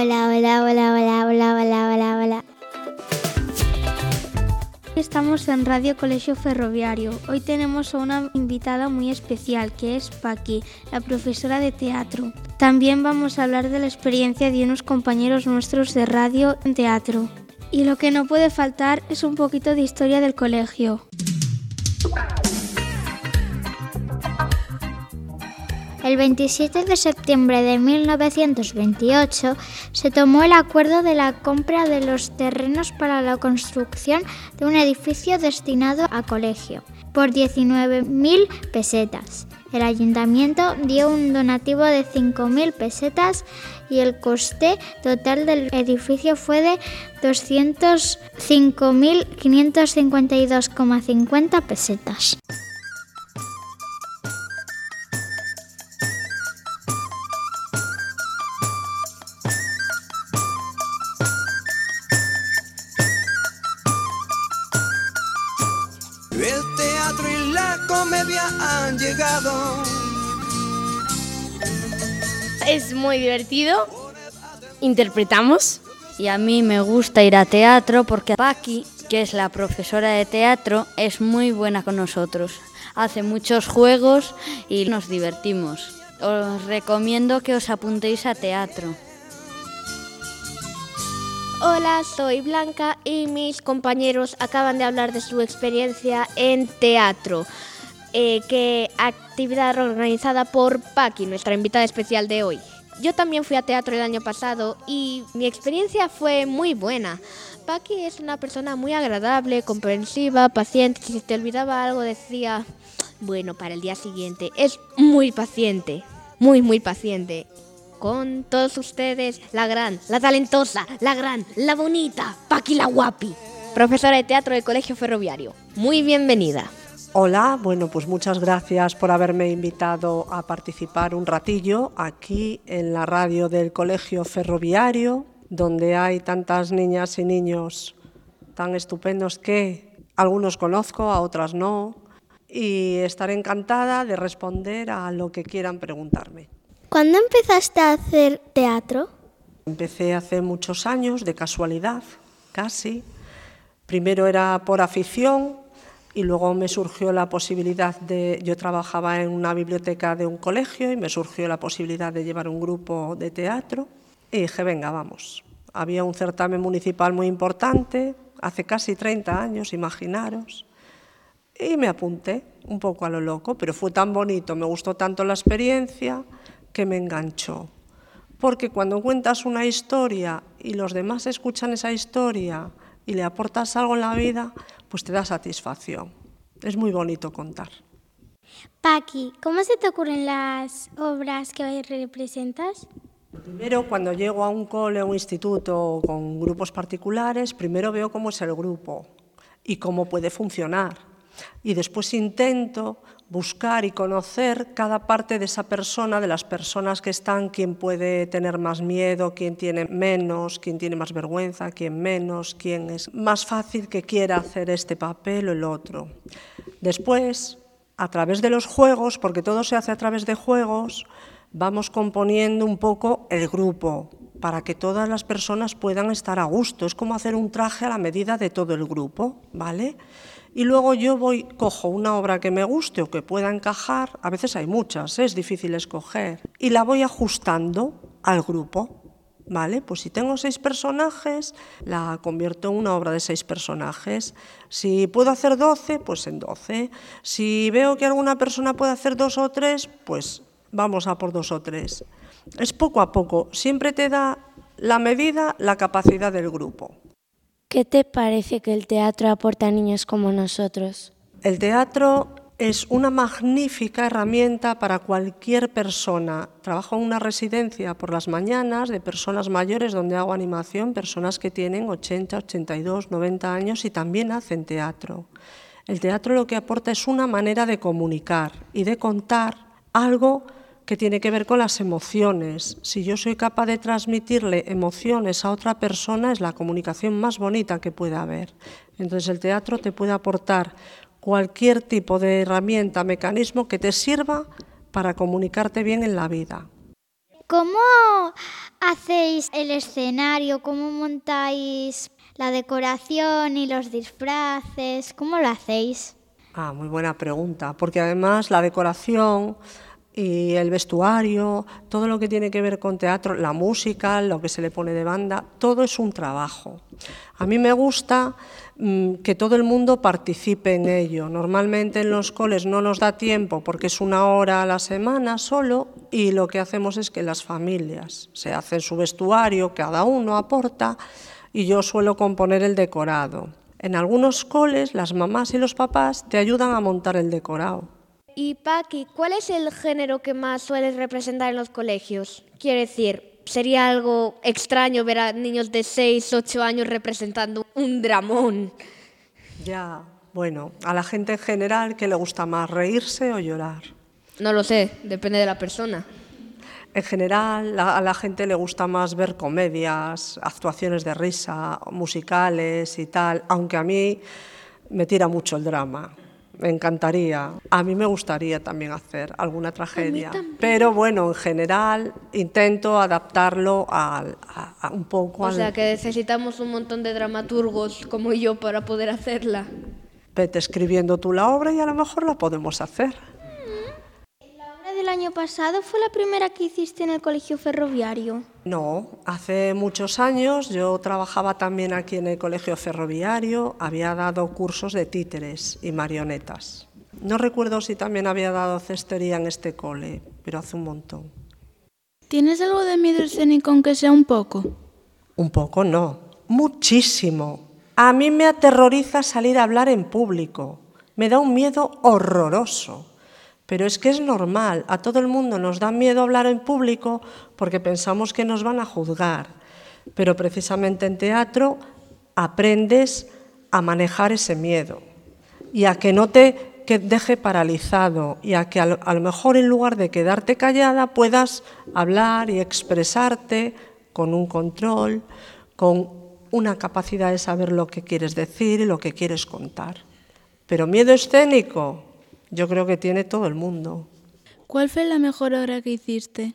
Hola, hola, hola, hola, hola, hola, hola, hola. Estamos en Radio Colegio Ferroviario. Hoy tenemos a una invitada muy especial, que es Paqui, la profesora de teatro. También vamos a hablar de la experiencia de unos compañeros nuestros de radio en teatro. Y lo que no puede faltar es un poquito de historia del colegio. El 27 de septiembre de 1928 se tomó el acuerdo de la compra de los terrenos para la construcción de un edificio destinado a colegio, por 19.000 pesetas. El ayuntamiento dio un donativo de 5.000 pesetas y el coste total del edificio fue de 205.552,50 pesetas. El teatro y la comedia han llegado. Es muy divertido. Interpretamos. Y a mí me gusta ir a teatro porque Paqui, que es la profesora de teatro, es muy buena con nosotros. Hace muchos juegos y nos divertimos. Os recomiendo que os apuntéis a teatro. Hola, soy Blanca y mis compañeros acaban de hablar de su experiencia en teatro. Que actividad organizada por Paqui, nuestra invitada especial de hoy. Yo también fui a teatro el año pasado y mi experiencia fue muy buena. Paqui es una persona muy agradable, comprensiva, paciente. Si se te olvidaba algo decía, bueno, para el día siguiente. Es muy paciente, muy paciente. Con todos ustedes, la gran, la talentosa, la gran, la bonita, Paqui la guapi, profesora de teatro del Colegio Ferroviario. Muy bienvenida. Hola, bueno, pues muchas gracias por haberme invitado a participar un ratillo aquí en la radio del Colegio Ferroviario, donde hay tantas niñas y niños tan estupendos que algunos conozco, a otras no, y estaré encantada de responder a lo que quieran preguntarme. ¿Cuándo empezaste a hacer teatro? Empecé hace muchos años, de casualidad, casi. Primero era por afición y luego me surgió la posibilidad yo trabajaba en una biblioteca de un colegio y me surgió la posibilidad de llevar un grupo de teatro y dije, venga, vamos. Había un certamen municipal muy importante, hace casi 30 años, imaginaros, y me apunté un poco a lo loco, pero fue tan bonito, me gustó tanto la experiencia que me enganchó. Porque cuando cuentas una historia y los demás escuchan esa historia y le aportas algo en la vida, pues te da satisfacción. Es muy bonito contar. Paqui, ¿cómo se te ocurren las obras que hoy representas? Primero, cuando llego a un cole o un instituto con grupos particulares, primero veo cómo es el grupo y cómo puede funcionar. Y después intento buscar y conocer cada parte de esa persona, de las personas que están, quién puede tener más miedo, quién tiene menos, quién tiene más vergüenza, quién menos, quién es más fácil que quiera hacer este papel o el otro. Después, a través de los juegos, porque todo se hace a través de juegos, vamos componiendo un poco el grupo para que todas las personas puedan estar a gusto. Es como hacer un traje a la medida de todo el grupo, ¿vale? Y luego yo cojo una obra que me guste o que pueda encajar, a veces hay muchas, es difícil escoger, y la voy ajustando al grupo, ¿vale? Pues si tengo 6 personajes, la convierto en una obra de 6 personajes. Si puedo hacer 12, pues en 12. Si veo que alguna persona puede hacer 2 o 3, pues vamos a por 2 o 3. Es poco a poco, siempre te da la medida, la capacidad del grupo. ¿Qué te parece que el teatro aporta a niños como nosotros? El teatro es una magnífica herramienta para cualquier persona. Trabajo en una residencia por las mañanas de personas mayores donde hago animación, personas que tienen 80, 82, 90 años y también hacen teatro. El teatro lo que aporta es una manera de comunicar y de contar algo que tiene que ver con las emociones. Si yo soy capaz de transmitirle emociones a otra persona, es la comunicación más bonita que puede haber. Entonces el teatro te puede aportar cualquier tipo de herramienta, mecanismo que te sirva para comunicarte bien en la vida. ¿Cómo hacéis el escenario? ¿Cómo montáis la decoración y los disfraces? ¿Cómo lo hacéis? Muy buena pregunta, porque además la decoración y el vestuario, todo lo que tiene que ver con teatro, la música, lo que se le pone de banda, todo es un trabajo. A mí me gusta que todo el mundo participe en ello. Normalmente en los coles no nos da tiempo porque es 1 hora a la semana solo, y lo que hacemos es que las familias se hacen su vestuario, cada uno aporta, y yo suelo componer el decorado. En algunos coles las mamás y los papás te ayudan a montar el decorado. Y Paqui, ¿cuál es el género que más sueles representar en los colegios? Quiero decir, sería algo extraño ver a niños de 6, 8 años representando un dramón. Ya, bueno, a la gente en general, ¿qué le gusta más, reírse o llorar? No lo sé, depende de la persona. En general, a la gente le gusta más ver comedias, actuaciones de risa, musicales y tal, aunque a mí me tira mucho el drama. Me encantaría. A mí me gustaría también hacer alguna tragedia. Pero bueno, en general intento adaptarlo a un poco O sea, que necesitamos un montón de dramaturgos como yo para poder hacerla. Vete escribiendo tú la obra y a lo mejor la podemos hacer. ¿La obra del año pasado fue la primera que hiciste en el Colegio Ferroviario? No, hace muchos años yo trabajaba también aquí en el Colegio Ferroviario, había dado cursos de títeres y marionetas. No recuerdo si también había dado cestería en este cole, pero hace un montón. ¿Tienes algo de miedo escénico aunque sea un poco? Un poco no, muchísimo. A mí me aterroriza salir a hablar en público, me da un miedo horroroso. Pero es que es normal, a todo el mundo nos da miedo hablar en público porque pensamos que nos van a juzgar. Pero precisamente en teatro aprendes a manejar ese miedo y a que no te deje paralizado y a que a lo mejor en lugar de quedarte callada puedas hablar y expresarte con un control, con una capacidad de saber lo que quieres decir y lo que quieres contar. Pero miedo escénico, yo creo que tiene todo el mundo. ¿Cuál fue la mejor obra que hiciste?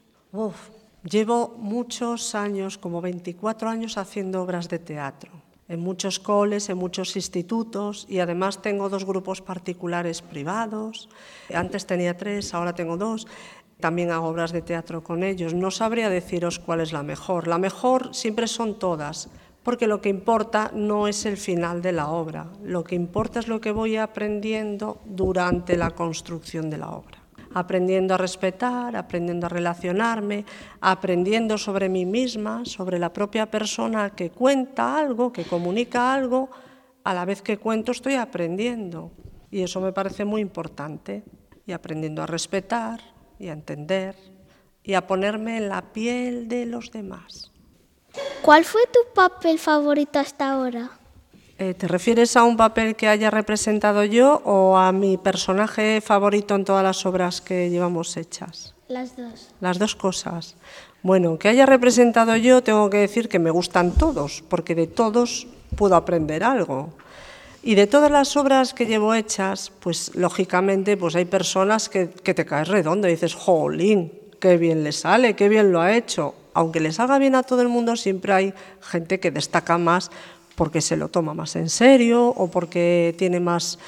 Llevo muchos años, como 24 años, haciendo obras de teatro. En muchos coles, en muchos institutos, y además tengo 2 grupos particulares privados. Antes tenía 3, ahora tengo 2. También hago obras de teatro con ellos. No sabría deciros cuál es la mejor. La mejor siempre son todas, porque lo que importa no es el final de la obra, lo que importa es lo que voy aprendiendo durante la construcción de la obra. Aprendiendo a respetar, aprendiendo a relacionarme, aprendiendo sobre mí misma, sobre la propia persona que cuenta algo, que comunica algo, a la vez que cuento estoy aprendiendo. Y eso me parece muy importante. Y aprendiendo a respetar y a entender y a ponerme en la piel de los demás. ¿Cuál fue tu papel favorito hasta ahora? ¿Te refieres a un papel que haya representado yo o a mi personaje favorito en todas las obras que llevamos hechas? Las dos. Las dos cosas. Bueno, que haya representado yo, tengo que decir que me gustan todos, porque de todos puedo aprender algo. Y de todas las obras que llevo hechas, pues lógicamente pues hay personas que te caes redondo y dices, jolín, qué bien le sale, qué bien lo ha hecho. Aunque le salga bien a todo el mundo, siempre hay gente que destaca más porque se lo toma más en serio o porque tiene más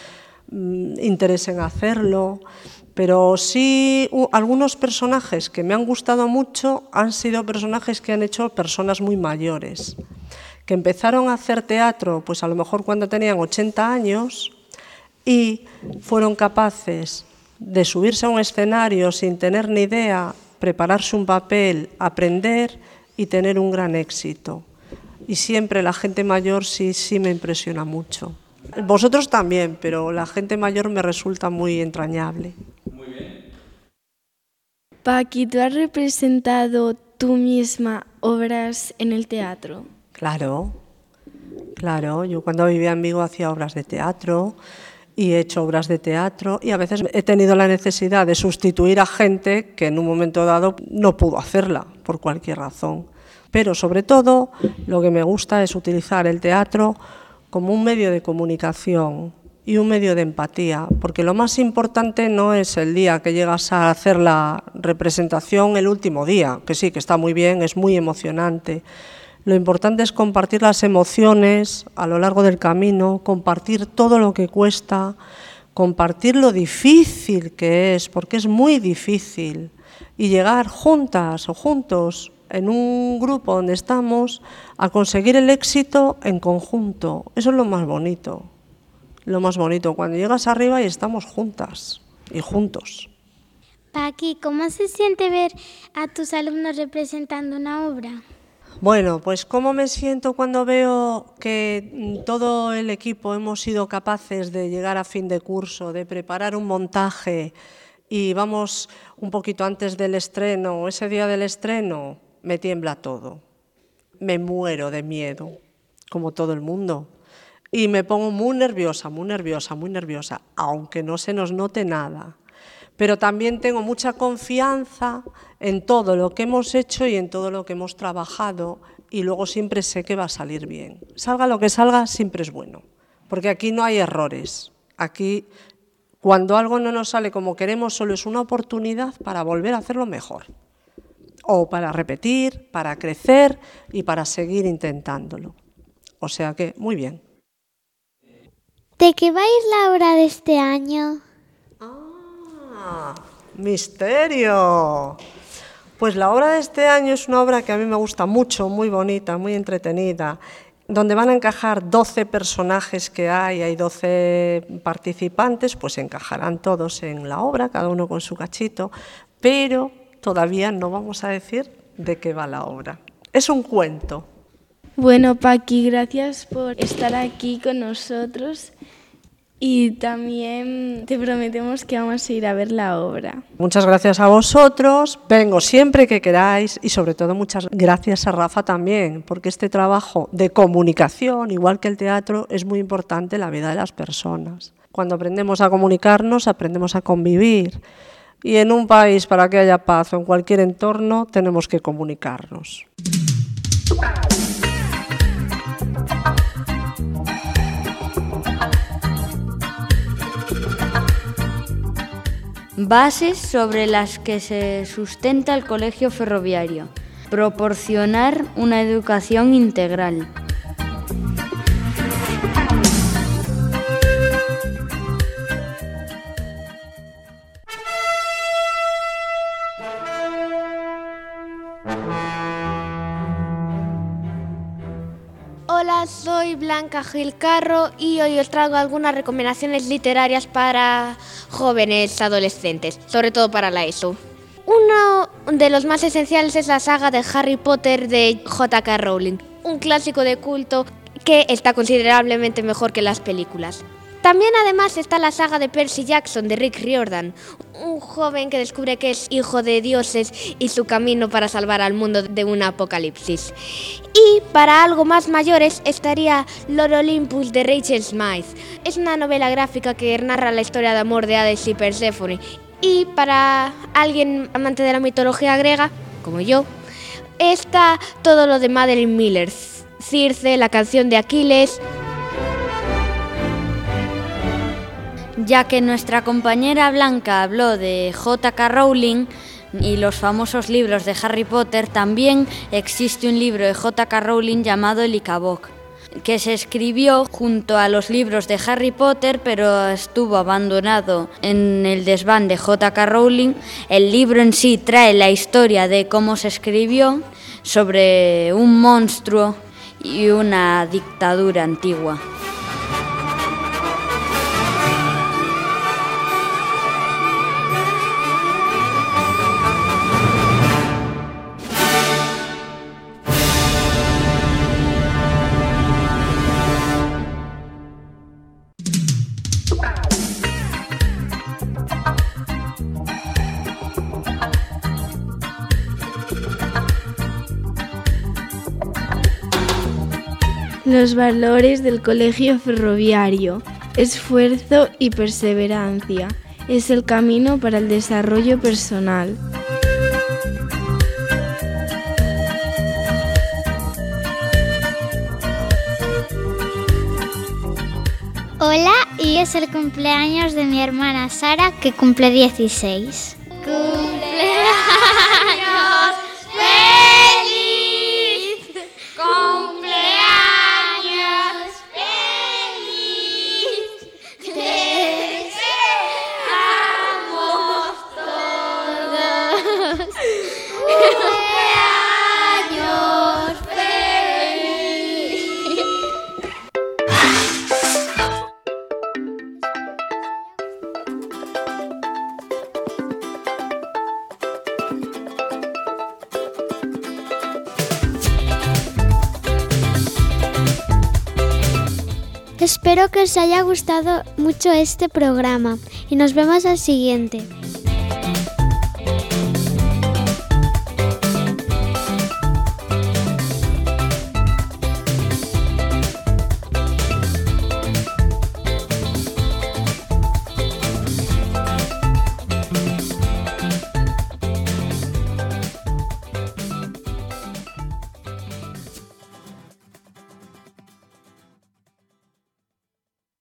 interés en hacerlo. Pero sí, algunos personajes que me han gustado mucho han sido personajes que han hecho personas muy mayores, que empezaron a hacer teatro pues a lo mejor cuando tenían 80 años y fueron capaces de subirse a un escenario sin tener ni idea, prepararse un papel, aprender y tener un gran éxito. Y siempre la gente mayor sí me impresiona mucho. Vosotros también, pero la gente mayor me resulta muy entrañable. Muy bien. Paqui, ¿tú has representado tú misma obras en el teatro? Claro. Yo cuando vivía en Vigo hacía obras de teatro y he hecho obras de teatro y a veces he tenido la necesidad de sustituir a gente que en un momento dado no pudo hacerla por cualquier razón. Pero sobre todo lo que me gusta es utilizar el teatro como un medio de comunicación y un medio de empatía, porque lo más importante no es el día que llegas a hacer la representación, el último día, que sí, que está muy bien, es muy emocionante. Lo importante es compartir las emociones a lo largo del camino, compartir todo lo que cuesta, compartir lo difícil que es, porque es muy difícil, y llegar juntas o juntos en un grupo donde estamos a conseguir el éxito en conjunto. Eso es lo más bonito. Lo más bonito, cuando llegas arriba y estamos juntas y juntos. Paqui, ¿cómo se siente ver a tus alumnos representando una obra? Bueno, pues ¿cómo me siento cuando veo que todo el equipo hemos sido capaces de llegar a fin de curso, de preparar un montaje y vamos un poquito antes del estreno, ese día del estreno, me tiembla todo. Me muero de miedo, como todo el mundo. Y me pongo muy nerviosa, aunque no se nos note nada. Pero también tengo mucha confianza en todo lo que hemos hecho y en todo lo que hemos trabajado, y luego siempre sé que va a salir bien. Salga lo que salga, siempre es bueno, porque aquí no hay errores. Aquí, cuando algo no nos sale como queremos, solo es una oportunidad para volver a hacerlo mejor, o para repetir, para crecer y para seguir intentándolo. O sea que, muy bien. ¿De qué va a ir la obra de este año? ¡Ah! ¡Misterio! Pues la obra de este año es una obra que a mí me gusta mucho, muy bonita, muy entretenida, donde van a encajar 12 personajes que hay 12 participantes, pues encajarán todos en la obra, cada uno con su cachito, pero todavía no vamos a decir de qué va la obra. Es un cuento. Bueno, Paqui, gracias por estar aquí con nosotros y también te prometemos que vamos a ir a ver la obra. Muchas gracias a vosotros, vengo siempre que queráis y sobre todo muchas gracias a Rafa también, porque este trabajo de comunicación, igual que el teatro, es muy importante en la vida de las personas. Cuando aprendemos a comunicarnos, aprendemos a convivir, y en un país, para que haya paz o en cualquier entorno, tenemos que comunicarnos. Bases sobre las que se sustenta el Colegio Ferroviario. Proporcionar una educación integral. Hola, soy Blanca Gil Carro y hoy os traigo algunas recomendaciones literarias para jóvenes adolescentes, sobre todo para la ESO. Uno de los más esenciales es la saga de Harry Potter de J.K. Rowling, un clásico de culto que está considerablemente mejor que las películas. También además está la saga de Percy Jackson de Rick Riordan, un joven que descubre que es hijo de dioses y su camino para salvar al mundo de un apocalipsis. Y para algo más mayores estaría Lord Olympus de Rachel Smythe. Es una novela gráfica que narra la historia de amor de Hades y Perséfone. Y para alguien amante de la mitología griega, como yo, está todo lo de Madeline Miller, Circe, la canción de Aquiles. Ya que nuestra compañera Blanca habló de J.K. Rowling y los famosos libros de Harry Potter, también existe un libro de J.K. Rowling llamado El Icaboc, que se escribió junto a los libros de Harry Potter, pero estuvo abandonado en el desván de J.K. Rowling. El libro en sí trae la historia de cómo se escribió, sobre un monstruo y una dictadura antigua. Los valores del Colegio Ferroviario. Esfuerzo y perseverancia. Es el camino para el desarrollo personal. Hola, y es el cumpleaños de mi hermana Sara, que cumple 16. ¡Cumpleaños feliz! ¡Cumpleaños feliz! ¡Te deseamos todos! ¡Cumpleaños feliz! Espero que os haya gustado mucho este programa y nos vemos al siguiente.